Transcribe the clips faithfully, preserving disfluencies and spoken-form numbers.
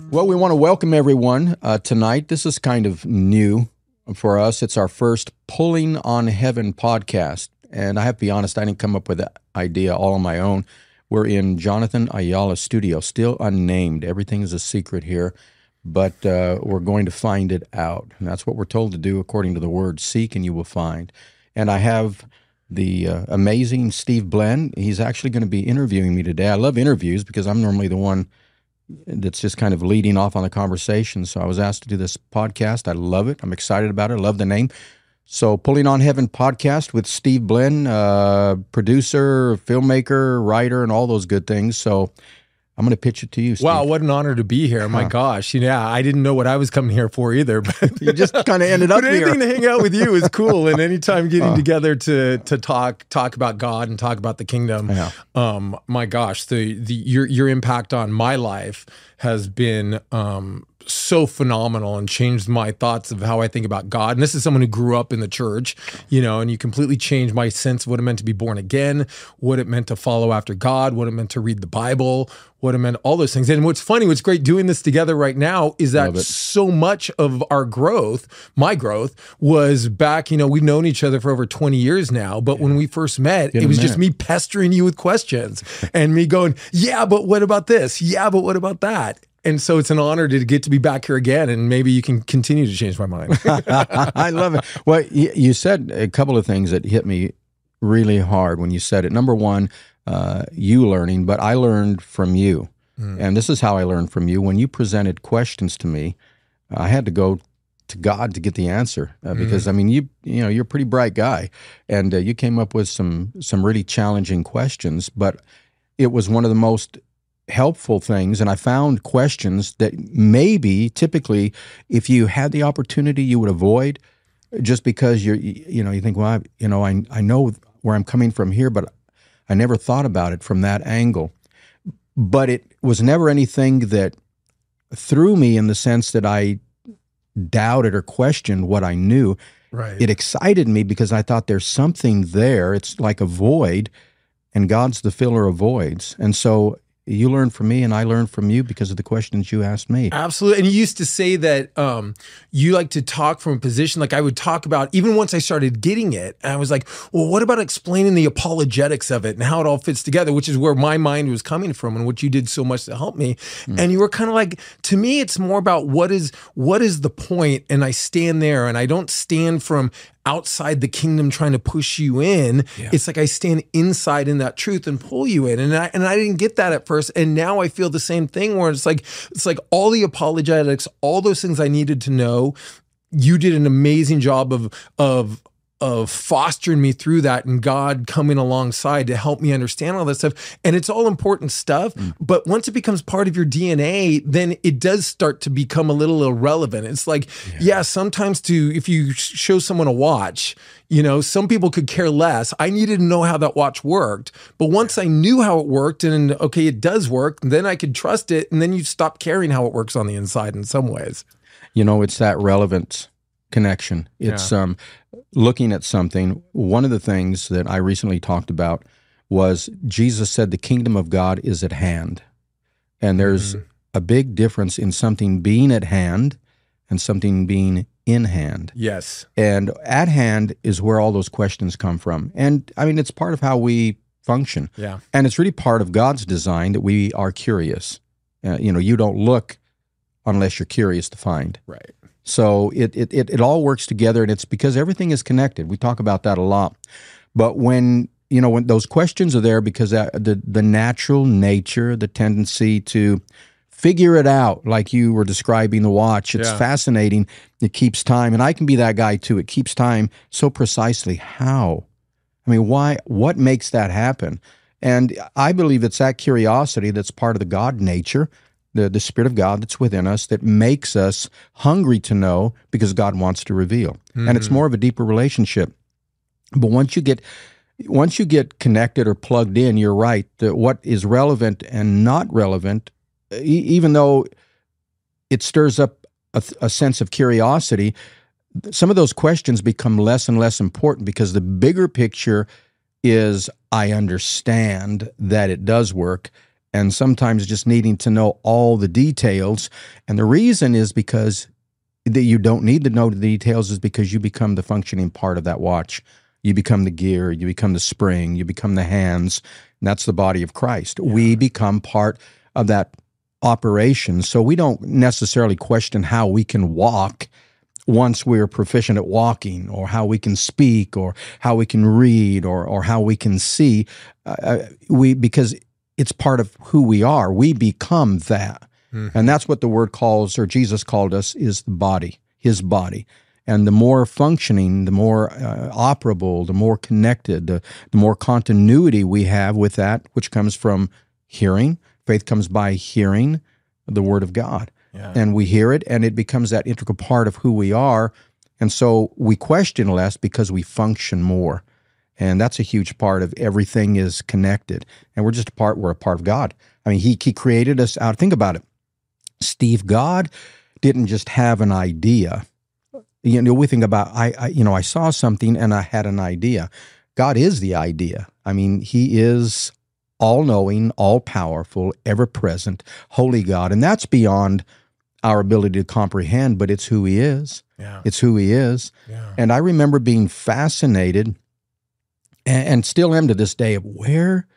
Well, we want to welcome everyone uh, tonight. This is kind of new for us. It's our first Pulling on Heaven podcast. And I have to be honest, I didn't come up with the idea all on my own. We're in Jonathan Ayala's studio, still unnamed. Everything is a secret here, but uh, we're going to find it out. And that's what we're told to do according to the word, seek and you will find. And I have the uh, amazing Steve Blenn. He's actually going to be interviewing me today. I love interviews because I'm normally the one that's just kind of leading off on the conversation. So I was asked to do this podcast. I love it. I'm excited about it. I love the name. So Pulling on Heaven podcast with Steve Blenn, uh, producer, filmmaker, writer, and all those good things. So I'm going to pitch it to you, Steve. Wow, what an honor to be here. My huh. gosh. Yeah, I didn't know what I was coming here for either. But you just kind of ended up but here. But anything to hang out with you is cool. And anytime getting uh, together to to talk talk about God and talk about the kingdom, yeah. um, my gosh, the the your your impact on my life has been um, so phenomenal and changed my thoughts of how I think about God. And this is someone who grew up in the church, you know, and you completely changed my sense of what it meant to be born again, what it meant to follow after God, what it meant to read the Bible, what it meant, all those things. And what's funny, what's great doing this together right now is that so much of our growth, my growth, was back, you know, we've known each other for over twenty years now, but yeah. when we first met, Get it was just me pestering you with questions and me going, yeah, but what about this? Yeah, but what about that? And so it's an honor to get to be back here again, and maybe you can continue to change my mind. I love it. Well, you said a couple of things that hit me really hard when you said it. Number one, uh, you learning, but I learned from you. Mm. And this is how I learned from you. When you presented questions to me, I had to go to God to get the answer uh, because, mm. I mean, you you know, you're a pretty bright guy, and uh, you came up with some some really challenging questions, but it was one of the most helpful things, and I found questions that maybe typically if you had the opportunity you would avoid just because you're you know you think, well, I, you know I I know where I'm coming from here, but I never thought about it from that angle. But it was never anything that threw me in the sense that I doubted or questioned what I knew. Right. It excited me because I thought there's something there. It's like a void, and God's the filler of voids. And so you learned from me and I learned from you because of the questions you asked me. Absolutely. And you used to say that um, you like to talk from a position, like I would talk about, even once I started getting it, and I was like, well, what about explaining the apologetics of it and how it all fits together, which is where my mind was coming from and what you did so much to help me. Mm. And you were kind of like, to me, it's more about what is what is the point, and I stand there, and I don't stand from outside the kingdom trying to push you in. Yeah. It's like I stand inside in that truth and pull you in. And I and I didn't get that at first. And now I feel the same thing where it's like it's like all the apologetics, all those things I needed to know. You did an amazing job of of of fostering me through that, and God coming alongside to help me understand all that stuff. And it's all important stuff, mm. but once it becomes part of your D N A, then it does start to become a little irrelevant. It's like, yeah, yeah sometimes to, if you show someone a watch, you know, some people could care less. I needed to know how that watch worked. But once I knew how it worked and, okay, it does work, then I could trust it. And then you stop caring how it works on the inside in some ways. You know, it's that relevance connection. It's yeah. um, looking at something. One of the things that I recently talked about was Jesus said the kingdom of God is at hand. And there's mm-hmm. a big difference in something being at hand and something being in hand. Yes. And at hand is where all those questions come from. And I mean, it's part of how we function. Yeah. And it's really part of God's design that we are curious. Uh, you know, you don't look unless you're curious to find. Right. So it, it it it all works together, and it's because everything is connected. We talk about that a lot. But when, you know, when those questions are there, because that, the the natural nature, the tendency to figure it out, like you were describing the watch, it's yeah. fascinating. It keeps time, and I can be that guy too. It keeps time so precisely. How? I mean, why? What makes that happen? And I believe it's that curiosity that's part of the God nature, the, the Spirit of God that's within us, that makes us hungry to know because God wants to reveal. Mm-hmm. And it's more of a deeper relationship. But once you get once you get connected or plugged in, you're right, that what is relevant and not relevant, e- even though it stirs up a, a sense of curiosity, some of those questions become less and less important because the bigger picture is, I understand that it does work, and sometimes just needing to know all the details. And the reason is because that you don't need to know the details is because you become the functioning part of that watch. You become the gear, you become the spring, you become the hands. And that's the body of Christ. Yeah. We become part of that operation. So we don't necessarily question how we can walk once we're proficient at walking, or how we can speak, or how we can read, or or how we can see. Uh, we because it's part of who we are. We become that. Mm-hmm. And that's what the word calls, or Jesus called us, is the body, his body. And the more functioning, the more uh, operable, the more connected, the, the more continuity we have with that, which comes from hearing. Faith comes by hearing the word of God. Yeah. And we hear it, and it becomes that integral part of who we are. And so we question less because we function more. And that's a huge part of everything is connected. And we're just a part, we're a part of God. I mean, he, he created us out. Think about it. Steve, God didn't just have an idea. You know, we think about, I, I, you know, I saw something and I had an idea. God is the idea. I mean, he is all-knowing, all-powerful, ever-present, holy God. And that's beyond our ability to comprehend, but it's who he is. Yeah. It's who he is. Yeah. And I remember being fascinated, and, and still am to this day, of where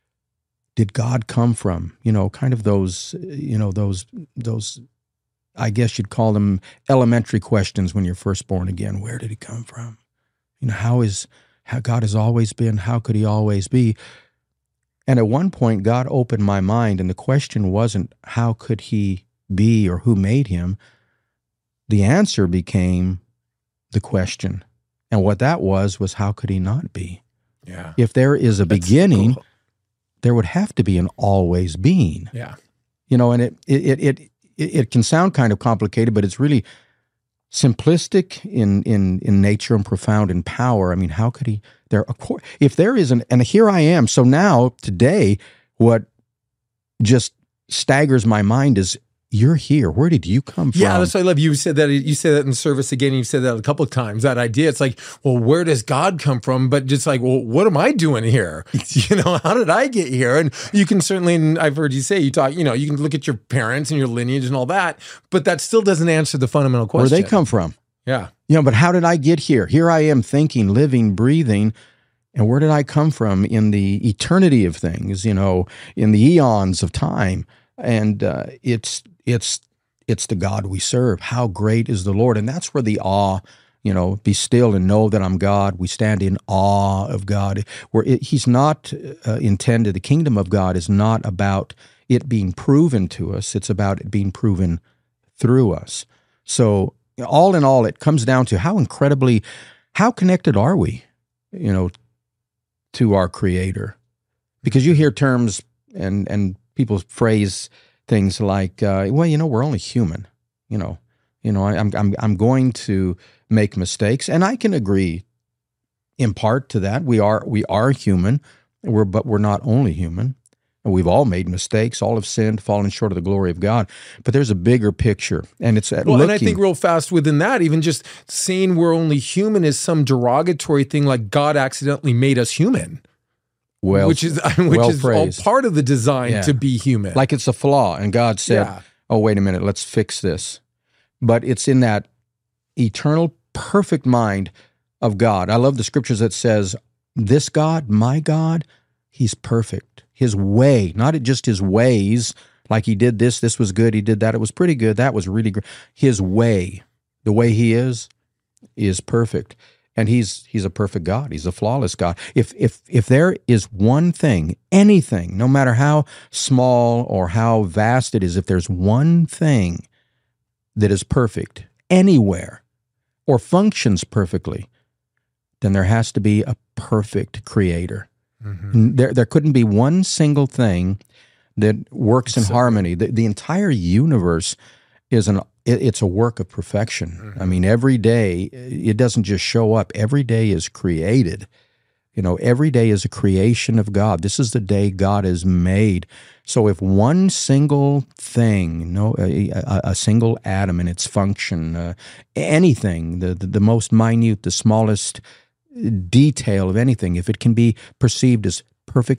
did God come from? You know, kind of those, you know, those, those, I guess you'd call them elementary questions when you're first born again. Where did he come from? You know, how is, how God has always been, how could he always be? And at one point, God opened my mind, and the question wasn't, how could he be or who made him? The answer became the question. And what that was, was how could he not be? Yeah. If there is a That's beginning, cool. there would have to be an always being. Yeah. You know, and it, it, it, it, it can sound kind of complicated, but it's really simplistic in, in, in nature and profound in power. I mean, how could he, there, if there isn't, and here I am. So now today, what just staggers my mind is, you're here. Where did you come from? Yeah, that's what I love. You said that. You said that in service again. You said that a couple of times. That idea. It's like, well, where does God come from? But just like, well, what am I doing here? You know, how did I get here? And you can certainly, and I've heard you say, you talk. You know, you can look at your parents and your lineage and all that, but that still doesn't answer the fundamental question. Where they come from? Yeah. You know, but how did I get here? Here I am, thinking, living, breathing. And where did I come from in the eternity of things? You know, in the eons of time. And uh, it's it's it's the God we serve. How great is the Lord? And that's where the awe, you know, be still and know that I'm God. We stand in awe of God. Where it, he's not uh, intended, the kingdom of God is not about it being proven to us. It's about it being proven through us. So all in all, it comes down to how incredibly, how connected are we, you know, to our Creator? Because you hear terms and and people phrase things like, uh, "Well, you know, we're only human." You know, you know, I, I'm I'm I'm going to make mistakes, and I can agree in part to that. We are we are human, we're but we're not only human. And we've all made mistakes. All have sinned, fallen short of the glory of God. But there's a bigger picture, and it's at well. looking, And I think real fast within that, even just saying we're only human is some derogatory thing, like God accidentally made us human. Well, which is which well is all part of the design yeah. to be human. Like it's a flaw, and God said, yeah. "Oh, wait a minute, let's fix this." But it's in that eternal, perfect mind of God. I love the scriptures that says, "This God, my God, He's perfect. His way, not just His ways, like He did this, this was good, He did that, it was pretty good, that was really great. His way, the way He is, is perfect." And he's he's a perfect God. He's a flawless God. If if if there is one thing, anything, no matter how small or how vast it is, if there's one thing that is perfect anywhere or functions perfectly, then there has to be a perfect Creator. Mm-hmm. There there couldn't be one single thing that works in so, harmony. The, the entire universe is an it's a work of perfection. Mm-hmm. I mean, every day, it doesn't just show up. Every day is created. You know, every day is a creation of God. This is the day God has made. So if one single thing, no, a, a, a single atom in its function, uh, anything, the, the, the most minute, the smallest detail of anything, if it can be perceived as perfectly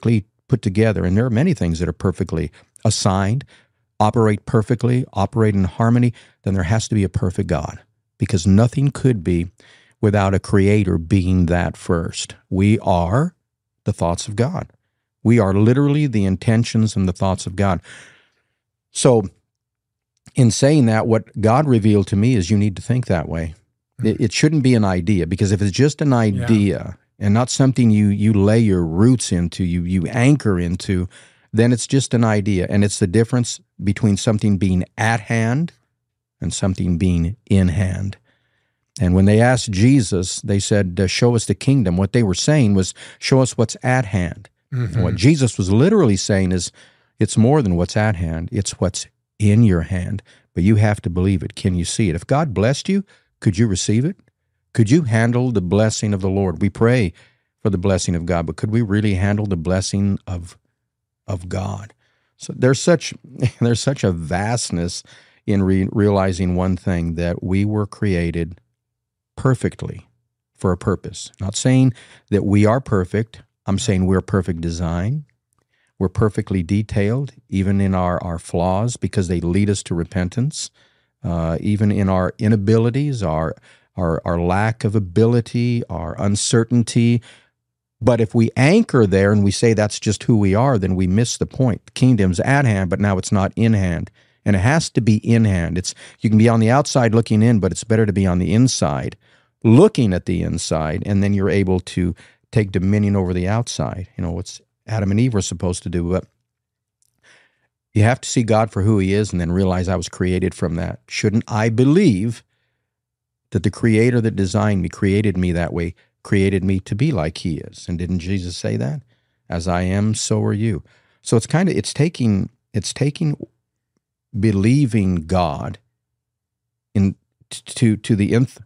put together, and there are many things that are perfectly assigned, operate perfectly, operate in harmony, then there has to be a perfect God, because nothing could be without a creator being that first. We are the thoughts of God. We are literally the intentions and the thoughts of God. So in saying that, what God revealed to me is you need to think that way. It, it shouldn't be an idea, because if it's just an idea yeah. and not something you you lay your roots into, you you anchor into, then it's just an idea. And it's the difference between something being at hand and something being in hand. And when they asked Jesus, they said, show us the kingdom. What they were saying was, show us what's at hand. Mm-hmm. And what Jesus was literally saying is, it's more than what's at hand. It's what's in your hand. But you have to believe it. Can you see it? If God blessed you, could you receive it? Could you handle the blessing of the Lord? We pray for the blessing of God, but could we really handle the blessing of of God? So there's such there's such a vastness in re- realizing one thing, that we were created perfectly for a purpose. Not saying that we are perfect. I'm saying we're perfect design. We're perfectly detailed, even in our, our flaws, because they lead us to repentance. Uh, even in our inabilities, our, our our lack of ability, our uncertainty. But if we anchor there and we say that's just who we are, then we miss the point. The kingdom's at hand, but now it's not in hand. And it has to be in hand. It's you can be on the outside looking in, but it's better to be on the inside, looking at the inside, and then you're able to take dominion over the outside. You know, what's Adam and Eve were supposed to do. But you have to see God for who he is and then realize I was created from that. Shouldn't I believe that the creator that designed me, created me that way, created me to be like he is? And didn't Jesus say that? As I am, so are you. So it's kind of, it's taking, it's taking believing God in to to the nth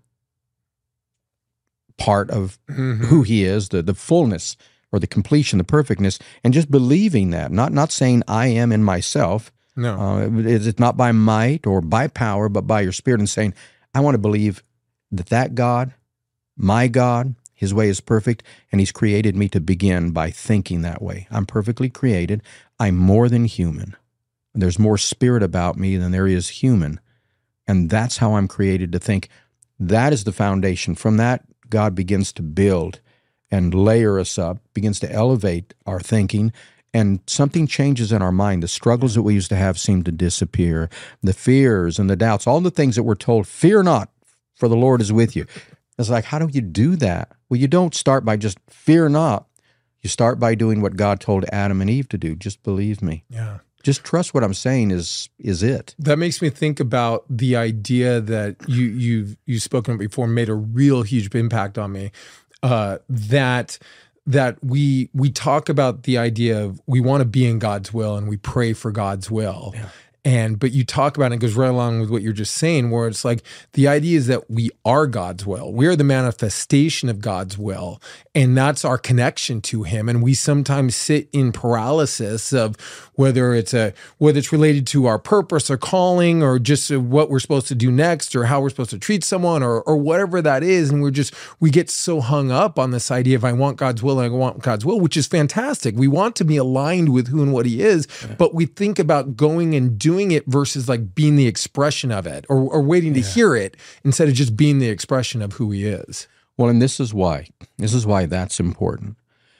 part of mm-hmm. who he is, the the fullness or the completion, the perfectness, and just believing that, not not saying I am in myself. No, uh, it's not by might or by power, but by your Spirit, and saying, I want to believe that that God, my God, his way is perfect, and he's created me to begin by thinking that way. I'm perfectly created. I'm more than human. There's more spirit about me than there is human, and that's how I'm created to think. That is the foundation. From that, God begins to build and layer us up, begins to elevate our thinking, and something changes in our mind. The struggles that we used to have seem to disappear. The fears and the doubts, all the things that we're told, fear not, for the Lord is with you. It's like, how do you do that? Well, you don't start by just fear not. You start by doing what God told Adam and Eve to do. Just believe me. Yeah. Just trust what I'm saying is is it. That makes me think about the idea that you, you've, you've spoken before, made a real huge impact on me. Uh, that that we we talk about the idea of we want to be in God's will and we pray for God's will. Yeah. And but you talk about it, it goes right along with what you're just saying, where it's like the idea is that we are God's will. We are the manifestation of God's will, and that's our connection to him. And we sometimes sit in paralysis of whether it's a whether it's related to our purpose or calling, or just what we're supposed to do next, or how we're supposed to treat someone, or or whatever that is. And we're just we get so hung up on this idea of I want God's will and I want God's will, which is fantastic. We want to be aligned with who and what he is, yeah. But we think about going and doing doing it versus like being the expression of it, or, or waiting to yeah. hear it instead of just being the expression of who he is. Well, and this is why. This is why that's important.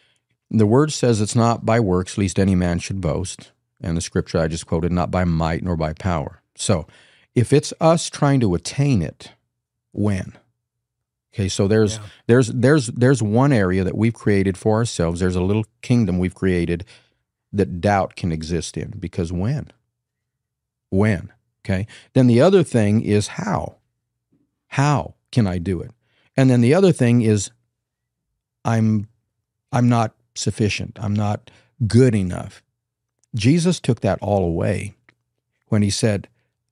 The word says it's not by works, lest any man should boast. And the scripture I just quoted, not by might nor by power. So if it's us trying to attain it, when? Okay, so there's yeah. there's there's there's one area that we've created for ourselves. There's a little kingdom we've created that doubt can exist in, because when? When, okay? Then the other thing is how. How can I do it? And then the other thing is I'm I'm not sufficient. I'm not good enough. Jesus took that all away when he said,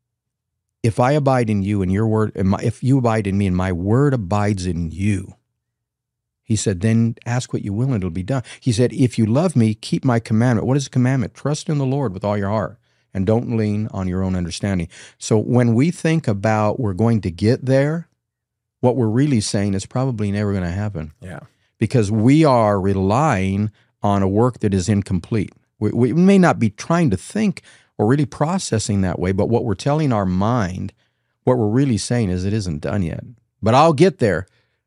if I abide in you and your word, if you abide in me and my word abides in you, he said, then ask what you will and it'll be done. He said, if you love me, keep my commandment. What is the commandment? Trust in the Lord with all your heart. And don't lean on your own understanding. So when we think about we're going to get there, what we're really saying is probably never going to happen. Yeah. Because we are relying on a work that is incomplete. We, we may not be trying to think or really processing that way, but what we're telling our mind, what we're really saying is it isn't done yet. But I'll get there.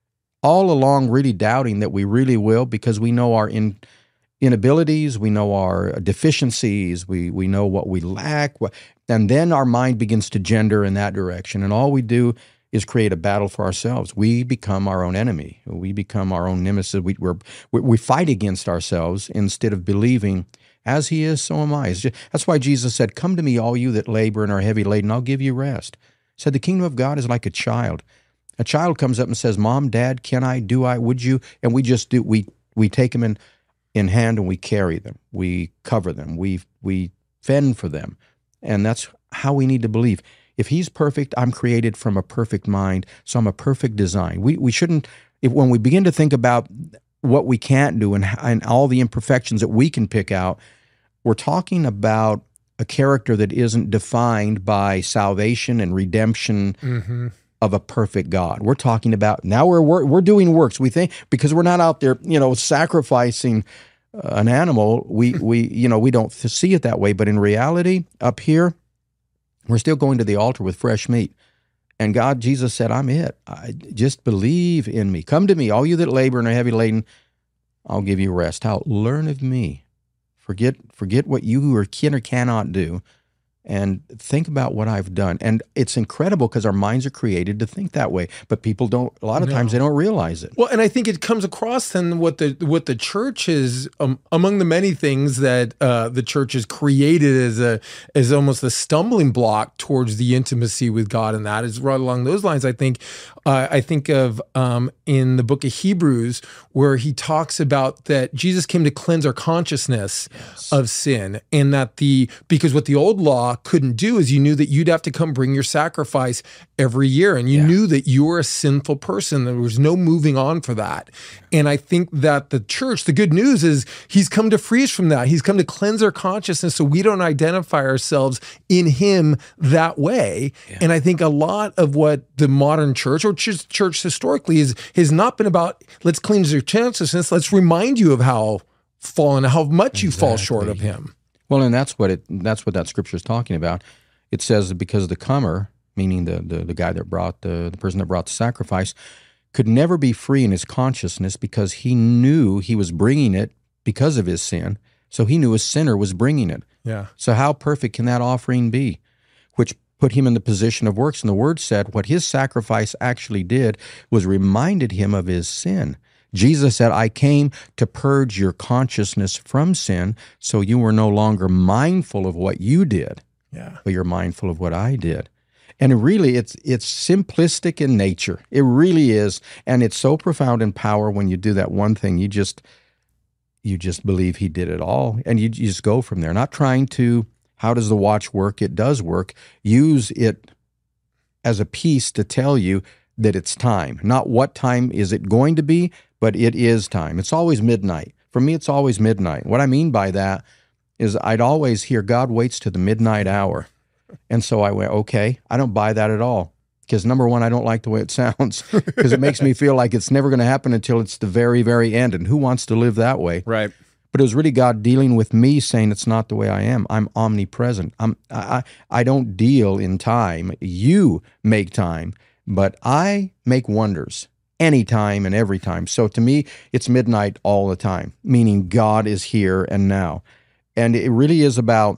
All along really doubting that we really will, because we know our in, inabilities, we know our deficiencies, we we know what we lack, and then our mind begins to gender in that direction, and all we do is create a battle for ourselves. We become our own enemy. We become our own nemesis. We we're, we fight against ourselves instead of believing, as He is, so am I. It's just, that's why Jesus said, "Come to me, all you that labor and are heavy laden, I'll give you rest." He said, the kingdom of God is like a child. A child comes up and says, "Mom, Dad, can I, do I, would you?" And we just do, we we take them in, in hand and we carry them. We cover them. We we fend for them. And that's how we need to believe. If He's perfect, I'm created from a perfect mind, so I'm a perfect design. We we shouldn't, if, when we begin to think about what we can't do and, and all the imperfections that we can pick out, we're talking about a character that isn't defined by salvation and redemption, mm-hmm. of a perfect God. We're talking about, now we're, we're we're doing works. We think, because we're not out there, you know, sacrificing uh, an animal, we we you know, we don't see it that way, but in reality, up here, we're still going to the altar with fresh meat. And God, Jesus said, "I'm it. I, just believe in me. Come to me, all you that labor and are heavy laden, I'll give you rest." How? Learn of me. Forget forget what you or can or cannot do, and think about what I've done. And it's incredible because our minds are created to think that way, but people don't, a lot of no. times they don't realize it. Well, and I think it comes across then what the what the church is, um, among the many things that uh, the church has created as a as almost a stumbling block towards the intimacy with God, and that is right along those lines. I think uh, I think of um, in the book of Hebrews, where he talks about that Jesus came to cleanse our consciousness yes. of sin, and that the because what the old law couldn't do is you knew that you'd have to come bring your sacrifice every year, and you yeah. knew that you were a sinful person. There was no moving on for that. And I think that the church, the good news is He's come to free us from that. He's come to cleanse our consciousness so we don't identify ourselves in Him that way. Yeah. And I think a lot of what the modern church or church, church historically is has not been about, let's cleanse your consciousness, let's remind you of how fallen, how much exactly. you fall short of Him. Well, and that's what it that's what that scripture is talking about. It says that because the comer, meaning the, the, the guy that brought the, the person that brought the sacrifice, could never be free in his consciousness because he knew he was bringing it because of his sin. So he knew a sinner was bringing it. Yeah. So how perfect can that offering be? Which put him in the position of works. And the Word said what his sacrifice actually did was reminded him of his sin. Jesus said, "I came to purge your consciousness from sin, so you were no longer mindful of what you did, yeah. but you're mindful of what I did." And really, it's it's simplistic in nature. It really is, and it's so profound in power when you do that one thing. You just you just believe He did it all, and you, you just go from there. Not trying to, how does the watch work? It does work. Use it as a piece to tell you that it's time. Not what time is it going to be, but it is time. It's always midnight. For me, it's always midnight. What I mean by that is I'd always hear God waits to the midnight hour. And so I went, okay, I don't buy that at all. Because number one, I don't like the way it sounds, because it makes me feel like it's never going to happen until it's the very, very end. And who wants to live that way? Right. But it was really God dealing with me, saying it's not the way I am. I'm omnipresent. I'm, I, I don't deal in time. You make time, but I make wonders. Anytime and every time. So to me, it's midnight all the time, meaning God is here and now. And it really is about,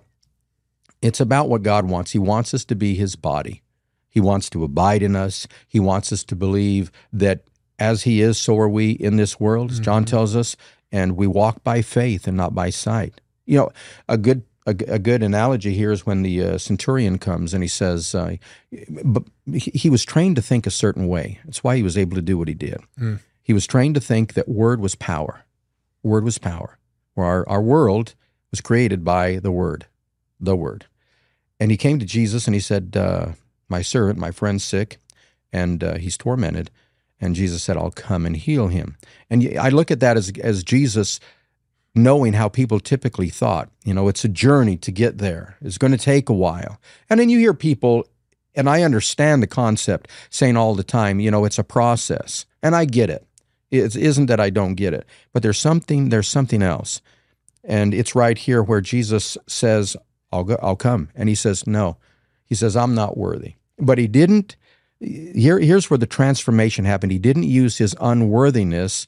it's about what God wants. He wants us to be His body. He wants to abide in us. He wants us to believe that as He is, so are we in this world, as John mm-hmm. tells us, and we walk by faith and not by sight. You know, a good A, a good analogy here is when the uh, centurion comes and he says, uh, but he, he was trained to think a certain way. That's why he was able to do what he did. Mm. He was trained to think that word was power. Word was power. Or our, our world was created by the word, the word. And he came to Jesus and he said, uh, my servant, my friend's sick, and uh, he's tormented. And Jesus said, I'll come and heal him. And I look at that as, as Jesus knowing how people typically thought. You know, it's a journey to get there. It's going to take a while. And then you hear people, and I understand the concept, saying all the time, you know, it's a process. And I get it. It isn't that I don't get it, but there's something, there's something else. And it's right here where Jesus says, I'll go, I'll come. And he says, no. He says, I'm not worthy. But he didn't, here, here's where the transformation happened. He didn't use his unworthiness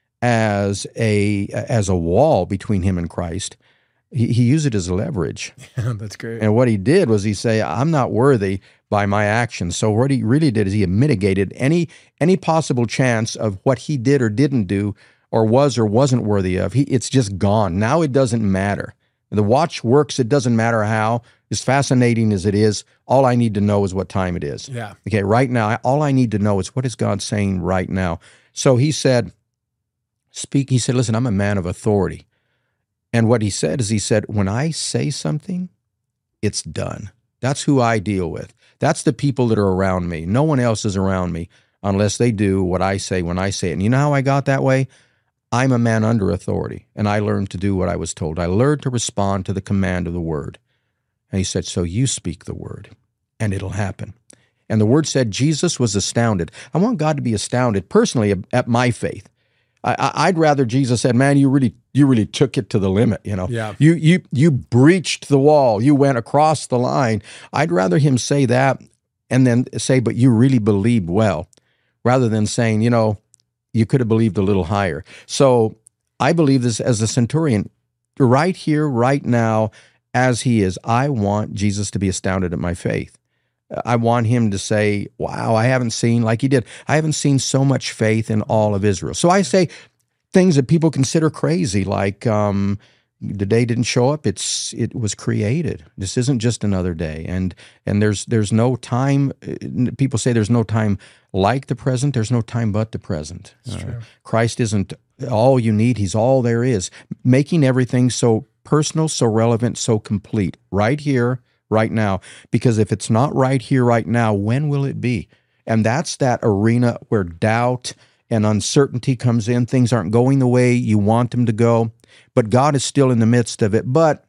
as a, as a wall between him and Christ. He, he used it as leverage. Yeah, that's great. And what he did was he say, I'm not worthy by my actions. So what he really did is he mitigated any any possible chance of what he did or didn't do or was or wasn't worthy of. He, it's just gone. Now it doesn't matter. The watch works. It doesn't matter how. As fascinating as it is, all I need to know is what time it is. Yeah. Okay, right now, all I need to know is what is God saying right now. So he said, speak. He said, listen, I'm a man of authority. And what he said is he said, when I say something, it's done. That's who I deal with. That's the people that are around me. No one else is around me unless they do what I say when I say it. And you know how I got that way? I'm a man under authority, and I learned to do what I was told. I learned to respond to the command of the word. And he said, so you speak the word, and it'll happen. And the word said Jesus was astounded. I want God to be astounded personally at my faith. I, I'd rather Jesus said, man, you really you really took it to the limit, you know. Yeah. You you you breached the wall. You went across the line. I'd rather him say that and then say, but you really believed well, rather than saying, you know, you could have believed a little higher. So I believe this as a centurion, right here, right now, as he is. I want Jesus to be astounded at my faith. I want him to say, wow, I haven't seen, like he did, I haven't seen so much faith in all of Israel. So I say things that people consider crazy, like um, the day didn't show up, it's it was created. This isn't just another day. And and there's there's no time, people say there's no time like the present, there's no time but the present. Uh, Christ isn't all you need, he's all there is, making everything so personal, so relevant, so complete, right here, right now, because if it's not right here, right now, when will it be? And that's that arena where doubt and uncertainty comes in. Things aren't going the way you want them to go, but God is still in the midst of it. But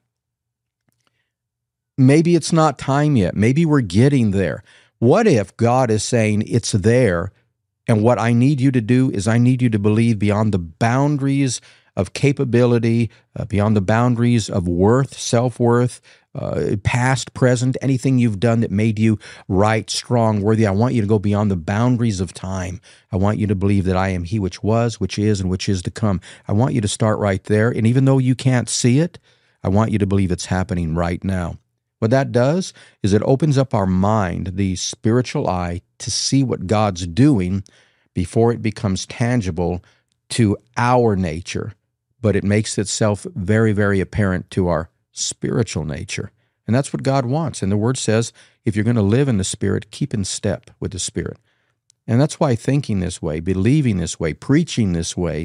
maybe it's not time yet. Maybe we're getting there. What if God is saying it's there, and what I need you to do is I need you to believe beyond the boundaries of capability, uh, beyond the boundaries of worth, self-worth, uh, past, present, anything you've done that made you right, strong, worthy. I want you to go beyond the boundaries of time. I want you to believe that I am he which was, which is, and which is to come. I want you to start right there. And even though you can't see it, I want you to believe it's happening right now. What that does is it opens up our mind, the spiritual eye, to see what God's doing before it becomes tangible to our nature. But it makes itself very, very apparent to our spiritual nature. And that's what God wants. And the Word says, if you're going to live in the Spirit, keep in step with the Spirit. And that's why thinking this way, believing this way, preaching this way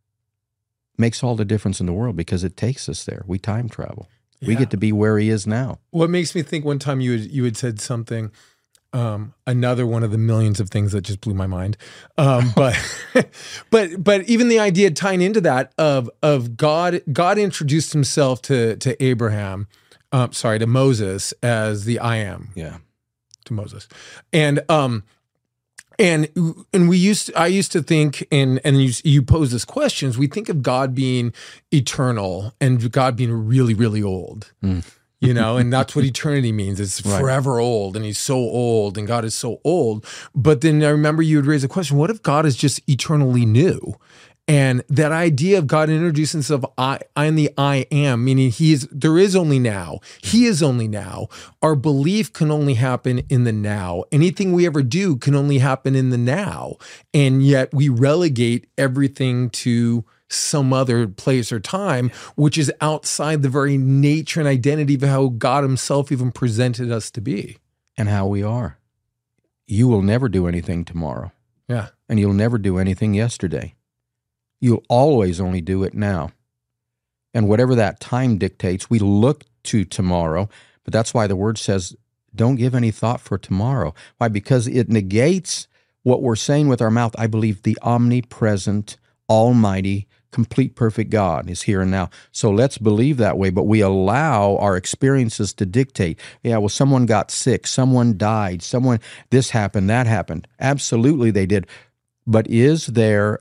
makes all the difference in the world, because it takes us there. We time travel. Yeah. We get to be where he is now. What makes me think one time you had, you had said something, Um, another one of the millions of things that just blew my mind. Um, but, but, but even the idea tying into that of, of God, God introduced himself to, to Abraham, um, sorry, to Moses as the I am. Yeah. To Moses. And, um, and, and we used, to, I used to think, and, and you, you pose this questions, we think of God being eternal and God being really, really old. Mm. You know, and that's what eternity means. It's forever right. old, and he's so old, and God is so old. But then I remember you would raise a question, what if God is just eternally new? And that idea of God introducing himself, I, I am the I am, meaning he is, there is only now. He is only now. Our belief can only happen in the now. Anything we ever do can only happen in the now. And yet we relegate everything to some other place or time, which is outside the very nature and identity of how God himself even presented us to be. And how we are. You will never do anything tomorrow. Yeah. And you'll never do anything yesterday. You'll always only do it now. And whatever that time dictates, we look to tomorrow, but that's why the Word says, don't give any thought for tomorrow. Why? Because it negates what we're saying with our mouth. I believe the omnipresent, almighty, complete, perfect God is here and now. So let's believe that way, but we allow our experiences to dictate. Yeah, well, someone got sick, someone died, someone, this happened, that happened. Absolutely they did. But is there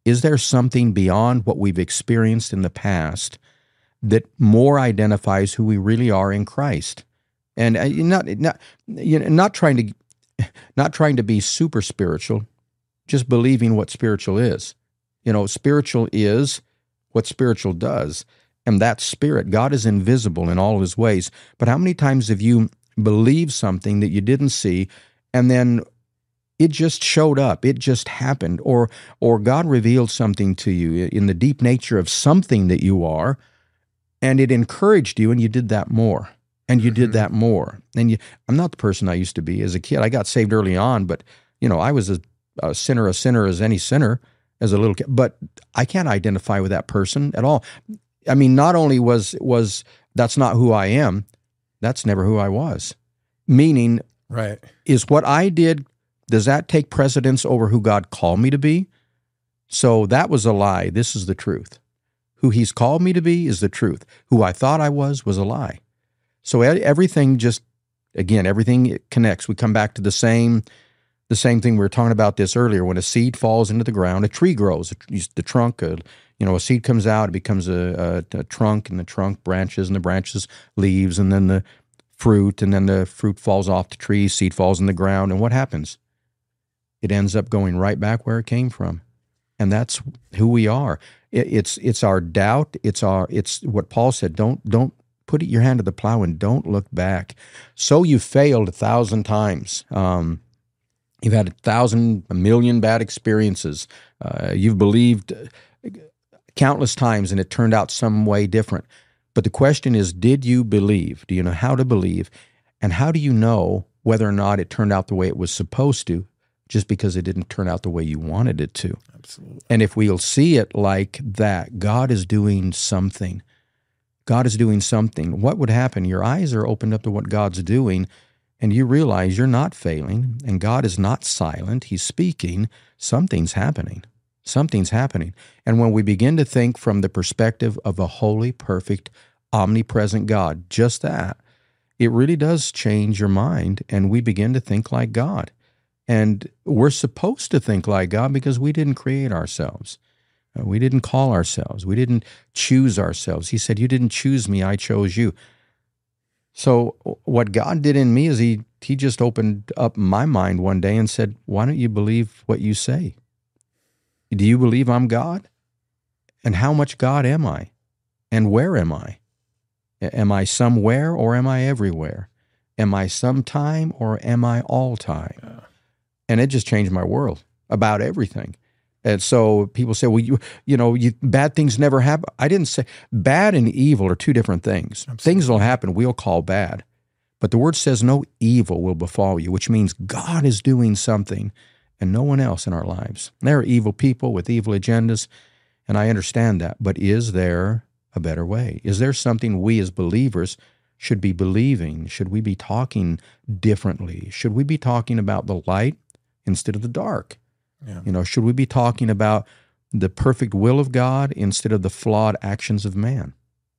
Is there something beyond what we've experienced in the past that more identifies who we really are in Christ? And uh, not not you know, not trying to not trying to be super spiritual, just believing what spiritual is. You know, spiritual is what spiritual does, and that's spirit. God is invisible in all of his ways. But how many times have you believed something that you didn't see, and then it just showed up, it just happened, or or God revealed something to you in the deep nature of something that you are, and it encouraged you, and you did that more, and you did that more. And you, I'm not the person I used to be as a kid. I got saved early on, but you know, I was a, a sinner, a sinner as any sinner as a little kid. But I can't identify with that person at all. I mean, not only was was that's not who I am, that's never who I was. Meaning, right, is what I did, does that take precedence over who God called me to be? So that was a lie. This is the truth. Who he's called me to be is the truth. Who I thought I was was a lie. So everything just, again, everything connects. We come back to the same the same thing we were talking about this earlier. When a seed falls into the ground, a tree grows. The trunk, a, you know, a seed comes out, it becomes a, a, a trunk, and the trunk branches, and the branches leaves, and then the fruit, and then the fruit falls off the tree, seed falls in the ground, and what happens? It ends up going right back where it came from. And that's who we are. It, it's it's our doubt. It's our it's what Paul said. Don't don't put your hand to the plow and don't look back. So you've failed a thousand times. Um, you've had a thousand, a million bad experiences. Uh, you've believed countless times, and it turned out some way different. But the question is, did you believe? Do you know how to believe? And how do you know whether or not it turned out the way it was supposed to, just because it didn't turn out the way you wanted it to? Absolutely. And if we'll see it like that, God is doing something. God is doing something. What would happen? Your eyes are opened up to what God's doing, and you realize you're not failing, and God is not silent. He's speaking. Something's happening. Something's happening. And when we begin to think from the perspective of a holy, perfect, omnipresent God, just that, it really does change your mind, and we begin to think like God. And we're supposed to think like God because we didn't create ourselves. We didn't call ourselves. We didn't choose ourselves. He said, you didn't choose me, I chose you. So what God did in me is he he just opened up my mind one day and said, why don't you believe what you say? Do you believe I'm God? And how much God am I? And where am I? Am I somewhere or am I everywhere? Am I sometime or am I all time? Yeah. And it just changed my world about everything. And so people say, well, you you know, you, bad things never happen. I didn't say, bad and evil are two different things. Absolutely. Things will happen we'll call bad. But the word says no evil will befall you, which means God is doing something and no one else in our lives. There are evil people with evil agendas, and I understand that. But is there a better way? Is there something we as believers should be believing? Should we be talking differently? Should we be talking about the light instead of the dark? Yeah. You know, should we be talking about the perfect will of God instead of the flawed actions of man?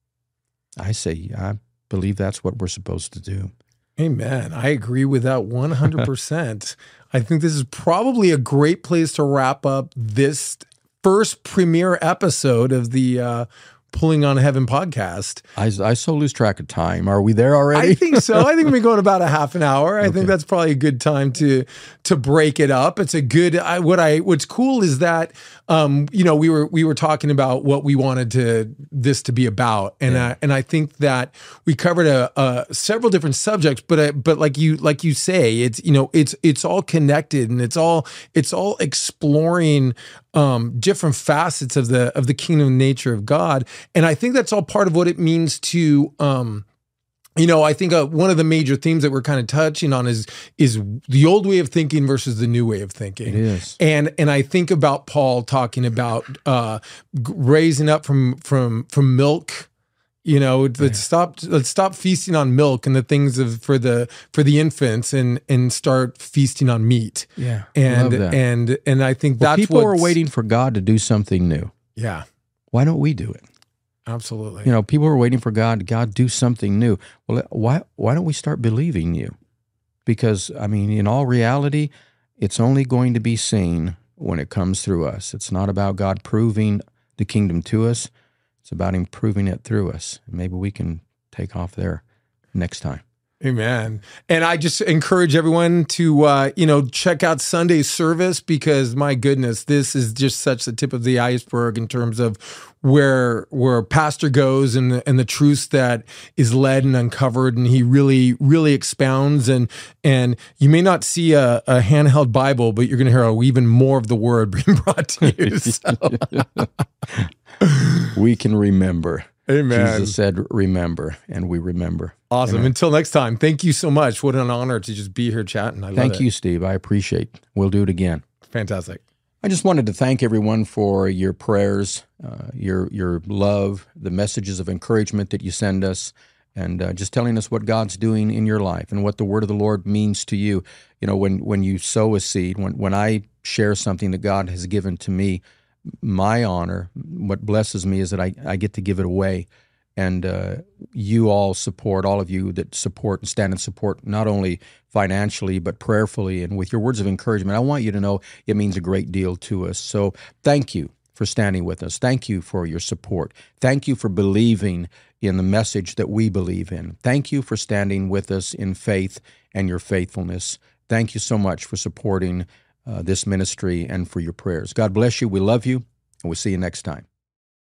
I say, I believe that's what we're supposed to do. Amen. I agree with that one hundred percent. I think this is probably a great place to wrap up this first premiere episode of the uh, Pulling on Heaven podcast. I, I so lose track of time. Are we there already? I think so. I think we've been going about a half an hour. I okay. think that's probably a good time to to break it up. It's a good. I, what I what's cool is that um, you know we were we were talking about what we wanted to this to be about, and yeah. uh, and I think that we covered a, a several different subjects. But uh, but like you like you say, it's you know it's it's all connected, and it's all it's all exploring um, different facets of the of the kingdom nature of God. And I think that's all part of what it means to, um, you know, I think uh, one of the major themes that we're kind of touching on is is the old way of thinking versus the new way of thinking. It is. And and I think about Paul talking about uh, raising up from from from milk. You know, let's yeah. stop let's stop feasting on milk and the things of for the for the infants and and start feasting on meat. Yeah, and and and I think well, that's people what's, are waiting for God to do something new. Yeah, why don't we do it? Absolutely. You know, people are waiting for God. God, do something new. Well, why why don't we start believing you? Because I mean, in all reality, it's only going to be seen when it comes through us. It's not about God proving the kingdom to us. It's about him proving it through us. Maybe we can take off there next time. Amen. And I just encourage everyone to, uh, you know, check out Sunday's service, because my goodness, this is just such the tip of the iceberg in terms of where where pastor goes and the, and the truths that is led and uncovered. And he really, really expounds. And and you may not see a, a handheld Bible, but you're going to hear even more of the word being brought to you. So. We can remember. Amen. Jesus said, remember, and we remember. Awesome. Amen. Until next time, thank you so much. What an honor to just be here chatting. I love Thank it. you, Steve. I appreciate it. We'll do it again. Fantastic. I just wanted to thank everyone for your prayers, uh, your your love, the messages of encouragement that you send us, and uh, just telling us what God's doing in your life and what the word of the Lord means to you. You know, when when you sow a seed, when when I share something that God has given to me, my honor, what blesses me is that I, I get to give it away. And uh, you all support, all of you that support and stand in support, not only financially, but prayerfully and with your words of encouragement. I want you to know it means a great deal to us. So thank you for standing with us. Thank you for your support. Thank you for believing in the message that we believe in. Thank you for standing with us in faith and your faithfulness. Thank you so much for supporting uh, this ministry and for your prayers. God bless you. We love you, and we'll see you next time.